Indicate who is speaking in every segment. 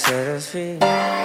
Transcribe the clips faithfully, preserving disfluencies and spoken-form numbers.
Speaker 1: set us free.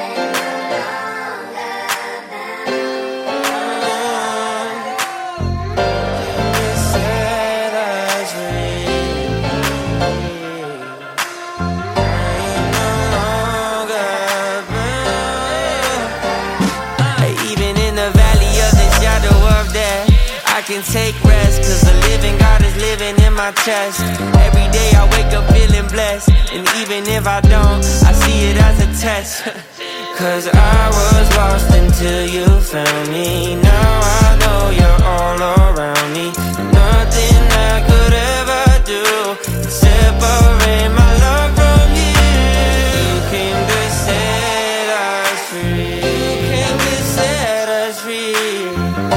Speaker 2: I can take rest, cause the living God is living in my chest. Every day I wake up feeling blessed, and even if I don't, I see it as a test. Cause I was lost until you found me. Now I know you're all around me. Nothing I could ever do can separate my love from you. You came to set us free. You came to set us free.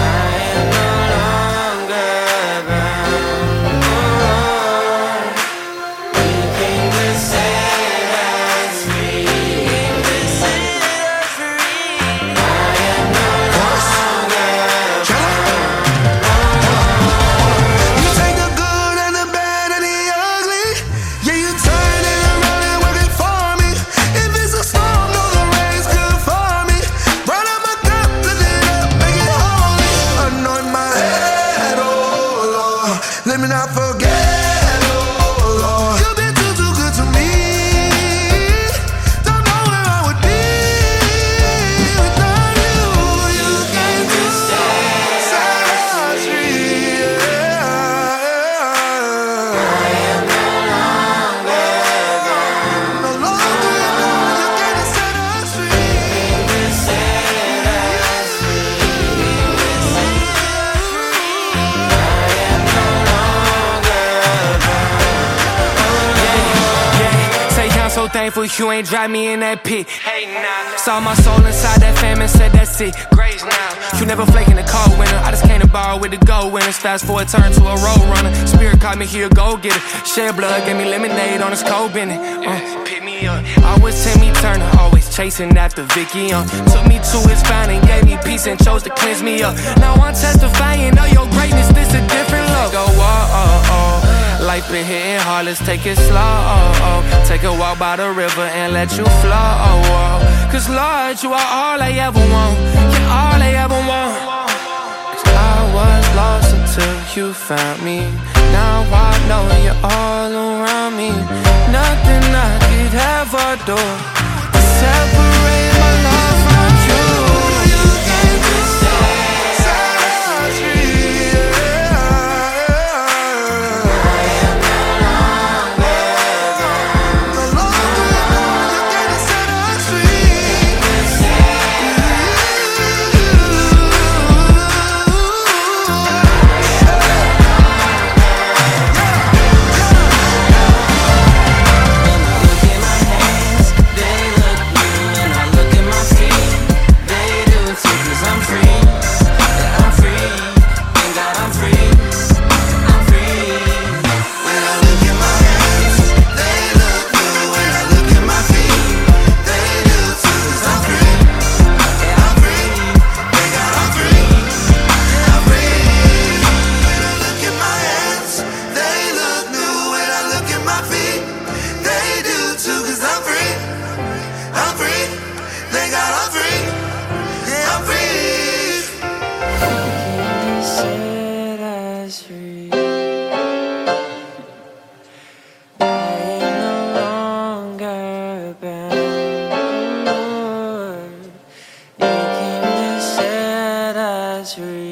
Speaker 3: Let me not forget, oh Lord, you've been too, too good to me. Don't know where I would be without you. You came to set us free.
Speaker 2: I am no longer bound.
Speaker 3: No longer bound. You came to set us free.
Speaker 2: You came to set us free. You came to set us free. I am no
Speaker 4: so thankful you ain't drive me in that pit. Hey, nah. Saw my soul inside that fam and said that's it. Grace now. You never flake in the cold winter. I just came to borrow with the gold winners. Fast forward, turn to a road runner. Spirit caught me here, go get it. Shed blood, gave me lemonade on this cold Bennett. Uh, pick me up. I was Timmy Turner, always chasing after Vicky. Uh, took me to his fountain, gave me peace and chose to cleanse me up. Now I'm testifying of your greatness. This a different look. Go, oh, oh, oh. Life been hitting hard, let's take it slow, oh, oh. Take a walk by the river and let you flow, oh, oh. Cause Lord, you are all I ever want. You're all I ever want. Cause I was lost until you found me. Now I know you're all around me. Nothing I could ever do to separate my love from you.
Speaker 2: free.